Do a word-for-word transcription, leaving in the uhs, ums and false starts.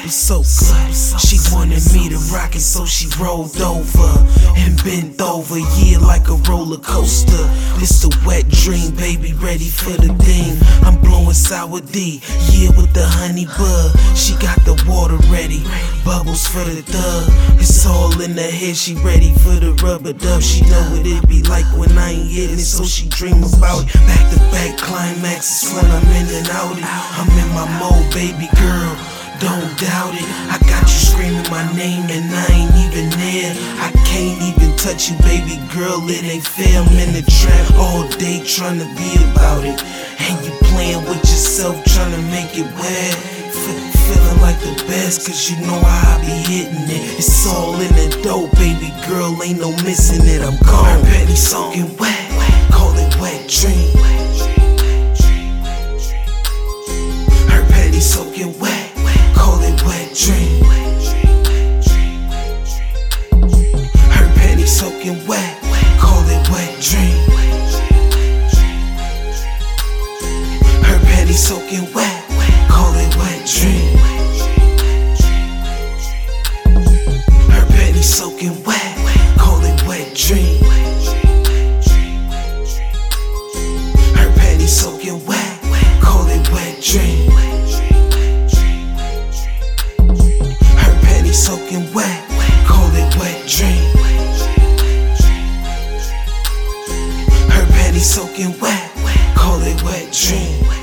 was so good. She wanted me to rock it, so she rolled over and bent over, yeah, like a roller coaster. This the wet dream, baby, ready for the thing. I'm blowing sour D, yeah, with the honey bud. She got the water ready, bubbles for the thug. It's all in the head, she ready for the rubber dub. She know what it be like when I ain't hitting it, so she dream about it. Back to back climaxes when I'm in and out it. I'm in my mode, baby girl, don't doubt it. I got you screaming my name and I ain't even there. I can't even touch you, baby girl, it ain't fair. I'm in the trap all day trying to be about it, and you playing with yourself trying to make it wet. Feeling like the best, cause you know how I be hitting it. It's all in the dope, baby girl, ain't no missing it. I'm gone. Her petty soaking wet, call it wet dream. Her petty soaking wet, call it wet dream. Her petty soaking wet, call it wet dream. Her petty soaking wet, call it wet dream. Her petty soaking wet, call it wet dream. Her petty soaking wet, call it wet dream. Her petty soaking wet, call it wet dream. Her petty soaking wet, call it wet dream.